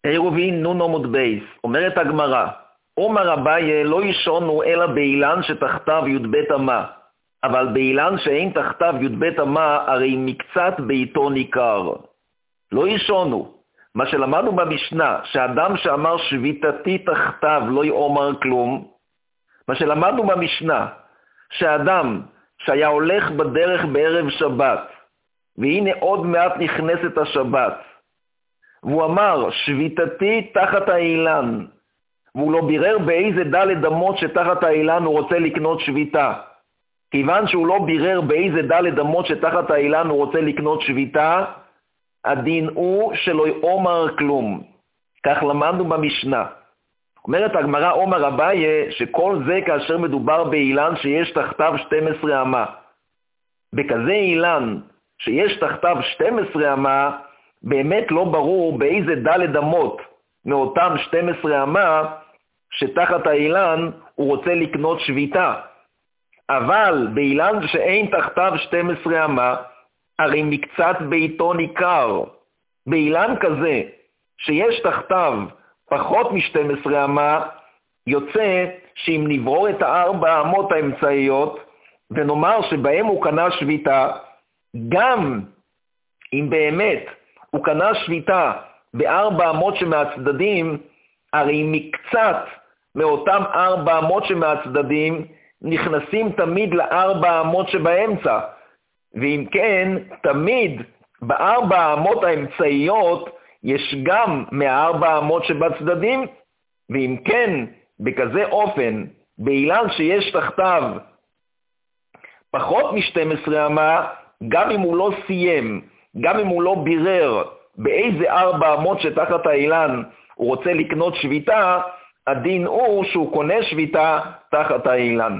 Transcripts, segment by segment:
עירובין נון עמוד בייס, אומרת הגמרא, אומר אביי לא ישונו אלא באילן שתחתיו י"ב אמה, אבל באילן שאין תחתיו י"ב אמה הרי מקצת ביתו ניכר. לא ישונו. מה שלמדנו במשנה, שאדם שאמר שביתתי תחתיו לא יאמר כלום, מה שלמדנו במשנה, שאדם שהיה הולך בדרך בערב שבת, והנה עוד מעט נכנסת השבת, והוא אמר שביתתי תחת האילן, והוא לא בירר באיזה דלת אמות שתחת האילן הוא רוצה לקנות שביתה. כיוון שהוא לא בירר באיזה דלת אמות שתחת האילן הוא רוצה לקנות שביתה, הדין הוא שלא יאמר כלום. כך למדנו במשנה. אומרת הגמרא, אומר אביי, שכל זה כאשר מדובר באילן שיש תחתיו 12 אמה. בכזה אילן שיש תחתיו 12 אמה, באמת לא ברור באיזה דלת אמות מאותם 12 אמה שתחת האילן הוא רוצה לקנות שביתה. אבל באילן שאין תחתיו 12 אמה, הרי מקצת ביתו ניכר. באילן כזה שיש תחתיו פחות מ-12 אמה, יוצא שאם נברור את 4 אמות האמצעיות, ונאמר שבהם הוא קנה שביתה, גם אם באמת הוא קנה שביתה ב4 אמות שמהצדדים, הרי מקצת מאותם 4 אמות שמהצדדים נכנסים תמיד ל4 אמות שבאמצע. ואם כן, תמיד ב4 אמות האמצעיות יש גם מ4 אמות שבצדדים, ואם כן, בכזה אופן, באילן שיש תחתיו פחות מ-12 אמה, גם אם הוא לא סיים, גם אם הוא לא בירר באיזה 4 אמות שתחת האילן הוא רוצה לקנות שביתה, הדין הוא שהוא קונה שביתה תחת האילן.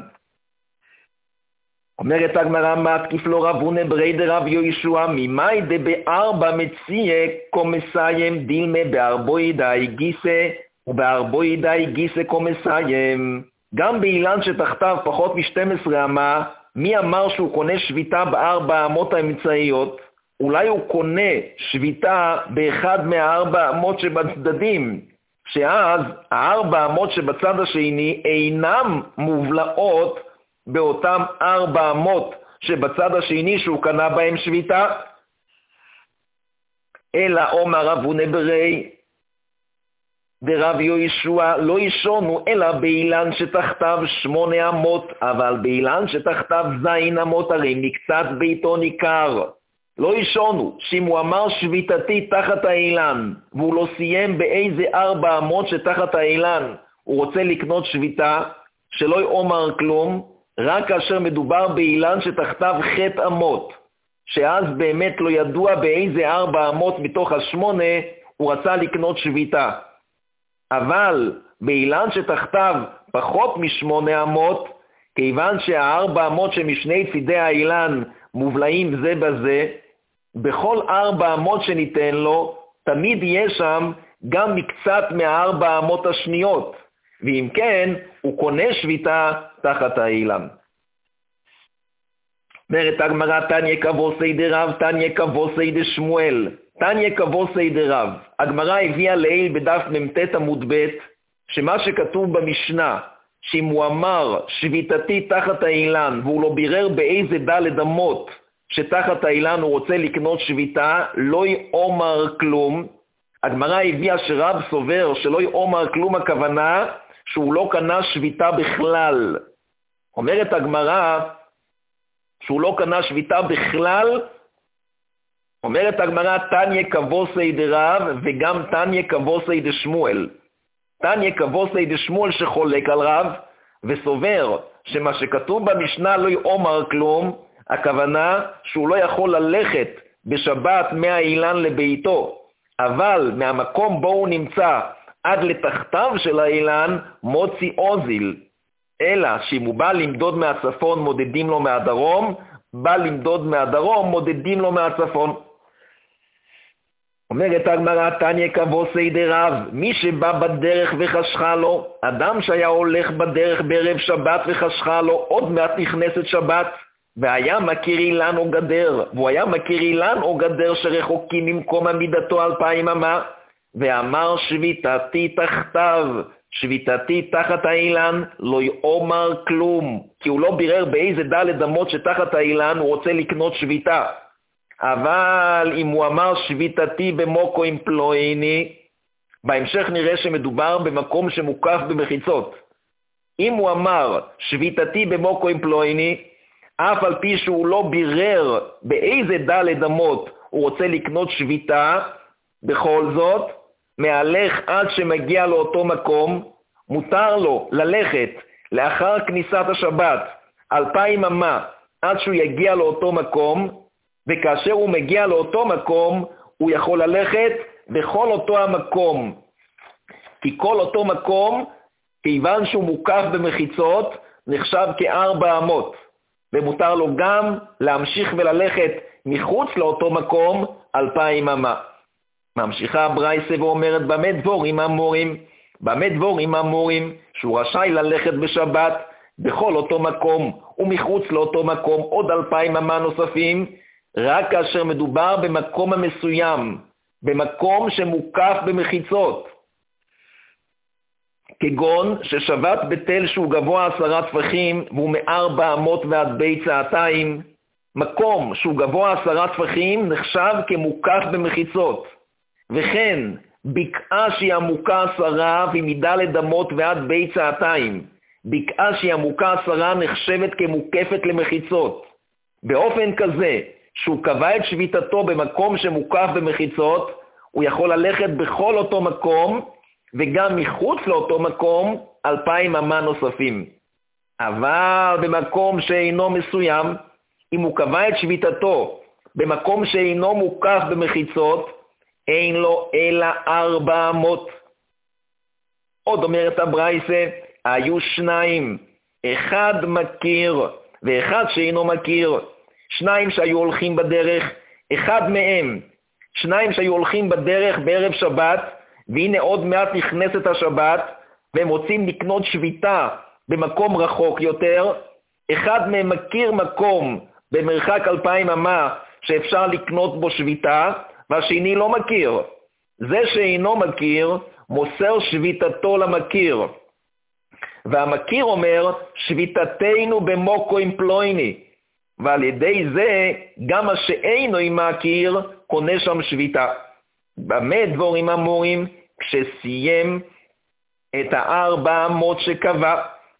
אומרת הגמרא, מתקיף לו רב הונא ברי דרב יהושע, ממאי דב4 מציע קומסיים דילמה בארבעידאי גיסא ובארבעידאי גיסא קומסיים. גם באילן שתחתיו פחות מ-12 אמה, מי אמר שהוא קונה שביתה ב4 אמות האמצעיות? אולי הוא קונה שביתה באחד מה4 אמות שבצדדים, שאז 4 אמות שבצד השני אינם מובלעות באותם 4 אמות שבצד השני שהוא קנה בהם שביתה. אלא אומר רב הונא ברי דרב יהושע לא ישונו אלא באילן שתחתיו 8 אמות, אבל באילן שתחתיו 9 אמות הרי מקצת ביתו ניכר. לא ישונו, שאם הוא אמר שביתתי תחת האילן, והוא לא סיים באיזה 4 אמות שתחת האילן הוא רוצה לקנות שביתה, שלא יאמר כלום, רק כאשר מדובר באילן שתחתיו 8 אמות, שאז באמת לא ידוע באיזה 4 אמות מתוך 8 הוא רצה לקנות שביתה. אבל באילן שתחתיו פחות מ8 אמות, כיוון שה4 אמות שמשני צידי האילן מובלעים זה בזה, בכל 4 אמות שניתן לו, תמיד יש שם גם מקצת מה4 אמות השניות, ואם כן, הוא קונה שביתה תחת האילן. אומרת הגמרא, תניא כבוסי דרב, תניא כבוסי דשמואל, תניא כבוסי דרב. הגמרא הביאה לעיל בדף מ"ט עמוד ב', שמה שכתוב במשנה, שאם הוא אמר שביתתי תחת האילן, והוא לא בירר באיזה דלת אמות שתחת האילן הוא רוצה לקנות שביתה, לא יאמר כלום. הגמרא הביאה שרב סובר שלא יאמר כלום, הכוונה שהוא לא קנה שביתה בכלל. אומרת הגמרא שהוא לא קנה שביתה בכלל, אומרת הגמרא, תניא כבוסי דרב וגם תניא כבוסי דשמואל. תניא כבוסי דשמואל שחולק על רב וסובר שמה שכתוב במשנה לא יאמר כלום, הכוונה שהוא לא יכול ללכת בשבת מהאילן לביתו, אבל מהמקום בו הוא נמצא עד לתחתיו של האילן מוציא אוזיל. אלא שאם הוא בא למדוד מהצפון מודדים לו מהדרום, בא למדוד מהדרום מודדים לו מהצפון. אומרת הגמרא, תניא כבוסי דרב, מי שבא בדרך וחשכה לו, אדם שהיה הולך בדרך בערב שבת וחשכה לו, עוד מעט נכנסת שבת, והיה מכיר אילן או גדר, והוא היה מכיר אילן או גדר שרחוקים ממקום עמידתו 2000 אמה, ואמר שביתתי תחתיו, שביתתי תחת האילן, לא יאמר כלום, כי הוא לא בירר באיזה דלת אמות שתחת האילן הוא רוצה לקנות שביתה. אבל אם הוא אמר שביתתי במוקו עם פלויני, בהמשך נראה שמדובר במקום שמוקף במחיצות. אם הוא אמר שביתתי במוקו עם פלויני, אף על פי שהוא לא בירר באיזה דלת אמות הוא רוצה לקנות שביתה, בכל זאת, מהלך עד שמגיע לאותו מקום, מותר לו ללכת לאחר כניסת השבת 2,000 אמה עד שהוא יגיע לאותו מקום, וכאשר הוא מגיע לאותו מקום, הוא יכול ללכת בכל אותו המקום. כי כל אותו מקום, כיוון שהוא מוקף במחיצות, נחשב כ4 אמות. ומותר לו גם להמשיך וללכת מחוץ לאותו מקום 2,000 אמה. ממשיכה הברייסה ואומרת, במה דבורים אמורים? במה דבורים אמורים? שהוא רשאי ללכת בשבת בכל אותו מקום ומחוץ לאותו מקום עוד 2,000 אמה נוספים, רק כאשר מדובר במקום המסוים, במקום שמוקף במחיצות. כגון ששבת בתל שהוא גבוה 10 טפחים והוא מ4 אמות ועד בית צעתיים, מקום שהוא גבוה 10 טפחים נחשב כמוקף במחיצות. וכן בקעה שהיא עמוקה 10 והיא מדלת אמות ועד בית צעתיים, בקעה שהיא עמוקה 10 נחשבת כמוקפת למחיצות. באופן כזה שהוא קבע את שביתתו במקום שמוקף במחיצות, הוא יכול ללכת בכל אותו מקום וגם מחוץ לאותו מקום 2,000 אמה נוספים. אבל במקום שאינו מסוים, אם הוא קבע את שביתתו במקום שאינו מוקף במחיצות, אין לו אלא 4 אמות. עוד אומרת הברייסה, היו 2, אחד מכיר ואחד שאינו מכיר, 2 שהיו הולכים בדרך, אחד מהם, 2 שהיו הולכים בדרך בערב שבת, והנה עוד מעט נכנסת השבת, והם רוצים לקנות שביתה במקום רחוק יותר, אחד מהם מכיר מקום במרחק 2,000 אמה שאפשר לקנות בו שביתה, והשני לא מכיר. זה שאינו מכיר, מוסר שביתתו למכיר. והמכיר אומר, שביתתנו במוקו עם פלויני. ועל ידי זה, גם מה שאינו עם מכיר, קונה שם שביתה. במה דבורים אמורים? כשסיים את 4 אמות שקבע.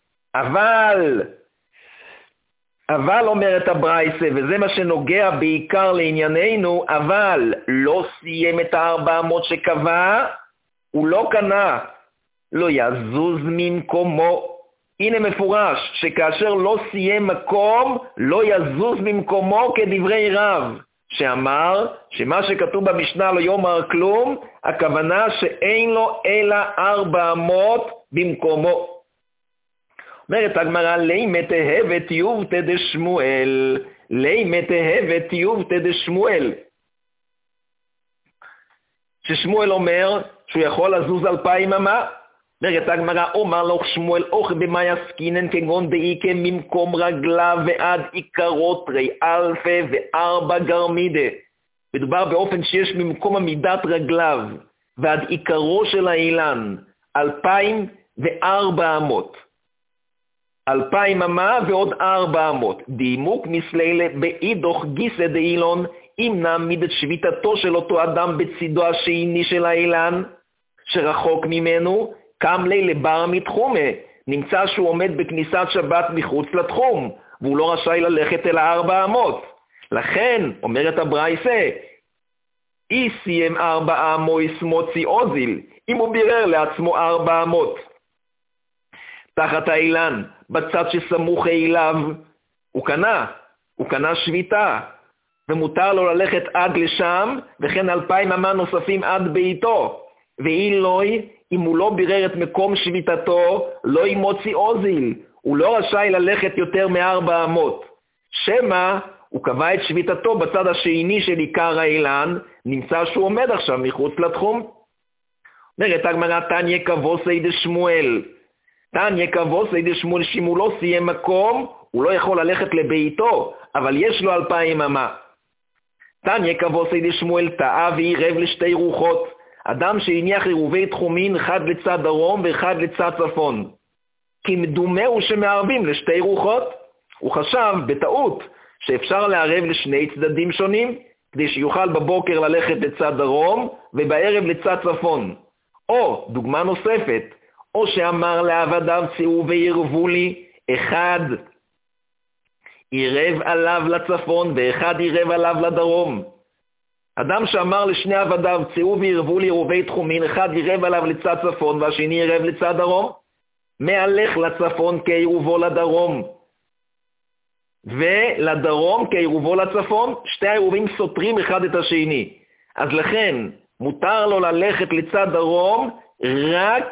אבל אומרת הברייסה, וזה מה שנוגע בעיקר לענייננו, אבל לא סיים את 4 אמות שקבע, הוא לא קנה, לא יזוז ממקומו. הנה מפורש שכאשר לא סיים מקום, לא יזוז ממקומו כדברי רב, שאמר שמה שכתוב במשנה לא יאמר כלום, הכוונה שאין לו אלא 4 אמות במקומו. אומרת הגמרא, לימא תהבת יובטא דשמואל, לימא תהבת יובטא דשמואל. ששמואל אומר שהוא יכול לזוז 2,000 אמה. אומרת הגמרא, אומר לו שמואל, אוכי במה יסקינן כגון דאיקה ממקום רגלה ועד עיקרות רי אלפה ו4 גרמידה. מדובר באופן שיש ממקום עמידת רגליו ועד עיקרו של האילן 2,004 אמות. 2,000 אמה ועוד 400. דימוק מסלילה באידוך גיסא דאילון, אם נעמיד את שביתתו של אותו אדם בצידו השני של האילן, שרחוק ממנו, קם לי לבר מתחומה, נמצא שהוא עומד בכניסת שבת מחוץ לתחום, והוא לא רשאי ללכת אל 400. לכן, אומרת הברייסה, אי סיים 400 מוציא אוזיל, אם הוא בירר לעצמו 400. תחת האילן, בצד שסמוך אליו, הוא קנה שביתה, ומותר לו ללכת עד לשם, וכן 2,000 אמה נוספים עד ביתו. ואילוי, אם הוא לא בירר את מקום שביתתו, לא ימוציא אוזיל, הוא לא רשאי ללכת יותר מ400. שמה, הוא קבע את שביתתו בצד השני של עיקר האילן, נמצא שהוא עומד עכשיו מחוץ לתחום. אומרת הגמרא, תניא כבוסי דשמואל. תניא כבוסי דשמואל, שאם הוא לא סיים מקום, הוא לא יכול ללכת לביתו, אבל יש לו 2,000 אמה. תניא כבוסי דשמואל, טעה ועירב לשתי רוחות. אדם שהניח עירובי תחומין אחד לצד דרום ואחד לצד צפון. כי מדומה הוא שמערבים לשתי רוחות. הוא חשב בטעות שאפשר לערב לשני צדדים שונים, כדי שיוכל בבוקר ללכת לצד דרום ובערב לצד צפון. או, דוגמה נוספת, או שאמר לעבדיו צאו וירבו לי, אחד עירב עליו לצפון ואחד עירב עליו לדרום. אדם שאמר לשני עבדיו צאו וירבו לי עירובי תחומין, אחד עירב עליו לצד צפון והשני עירב לצד דרום, מהלך לצפון כעירובו לדרום ולדרום כעירובו לצפון, שתי העירובים סותרים אחד את השני. אז לכן מותר לו ללכת לצד דרום רק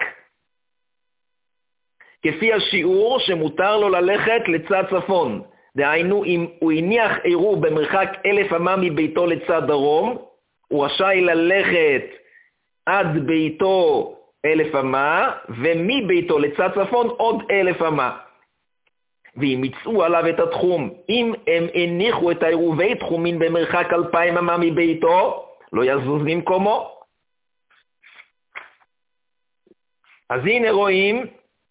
כפי השיעור שמותר לו ללכת לצד צפון. דהיינו, אם הוא הניח עירוב במרחק 1,000 אמה מביתו לצד דרום, הוא רשאי ללכת עד ביתו 1,000 אמה, ומביתו לצד צפון עוד 1,000 אמה. ואם יצאו עליו את התחום, אם הם הניחו את העירובי תחומין במרחק 2,000 אמה מביתו, לא יזוז ממקומו. אז הנה רואים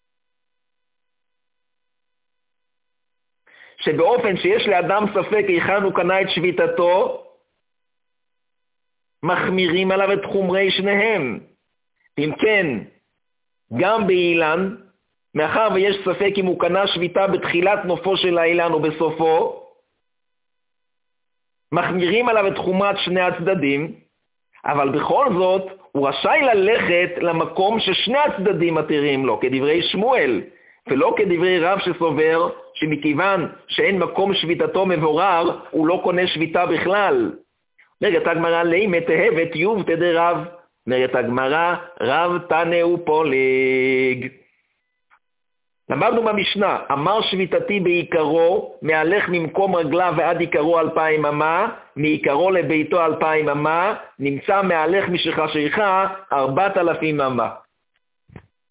שבאופן שיש לאדם ספק היכן הוא קנה את שביתתו, מחמירים עליו את חומרי שניהם. אם כן, גם באילן, מאחר ויש ספק אם הוא קנה שביתה בתחילת נופו של האילן או בסופו, מחמירים עליו את חומת שני הצדדים, אבל בכל זאת הוא רשאי ללכת למקום ששני הצדדים מתירים לו, כדברי שמואל, ולא כדברי רב שסובר שמכיוון שאין מקום שביתתו מבורר, הוא לא קונה שביתה בכלל. אומרת הגמרא, לימא תהבת יוב תדי רב. אומרת הגמרא, רב תנאו פולג. למדנו במשנה, אמר שביתתי בעיקרו, מהלך ממקום רגליו ועד עיקרו 2,000 אמה, מעיקרו לביתו 2,000 אמה, נמצא מהלך משכשכה 4,000 אמה.